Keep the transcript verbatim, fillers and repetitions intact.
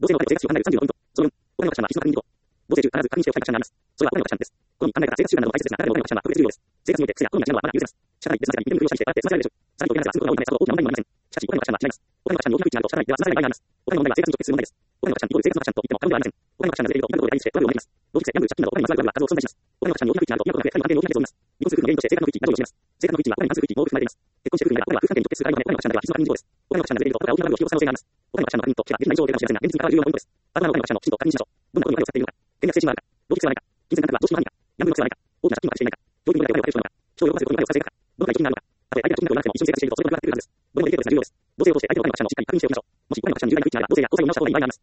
同性の場合の生活習慣内容さんじゅうごポイント。そのよん、お金の価値観は必須の確認事項。同性中必ず確認しておきたい価値観があります。それはお金の価値観です。このみ、考え方、生活習慣などの大切ですが、中でもお金の価値観は特別重要です。生活において癖や好みや知能はまだ許せます。社会でその世界に認めるようにしてあって済ませられるでしょう。さらにお金がすることが多いため、さほど大きな問題にもなりません。しかし、お金の価値観は違います。お金の価値観に大きな区域があると社会では済ませられない場合があります。お金の問題は生活に直結する問題です。お金の価値観イコール生活の価値観と言っても過言ではありません。お金の価値観がずれると、いろんなところで対立してトラブルが生まれます。労働力、ギャンブル、借金などお金にまつわるトラブルが数多く存在します。お金の価値観に大きな区域があると、今とが増え、他人の関係に大きな影響を生みます。離婚する国の原因として生活の区域が上昇します。生活の区域にはお金に関する区域も多く含まれています。結婚して夫婦になれば、お金は夫婦関係に直結する相手のため、お金の価値観では必須の確認事項です。お金の価値観がずれると、他が大きなトラブルを引き起こす可能性があります。お金の価値観の確認と、手ができない以上でかもしれませんが、現実に関わる重要なポイントです。あくまでお金の価値観のきちんと確認しましょう。どんなことにお金を使っているのか、権力精神はあるか、動機性はないか、金銭感覚は常識の範囲か、ギャンブルの癖はないか、大きな借金をしていないか、教育にお金をかける人なのか、人を喜ばせることにお金を使っているか、どのくらい貯金があるのか、たとえ相手が貯金額がなくても一緒に生活していると、それが分かってくるはずです。どれもデリケートですが重要です。同性を通して相手のお金の価値観をしっかり確認しておきましょう。もしお金の価値観に重大な区域があれば、同性や交際を見直した方がいい場合があります。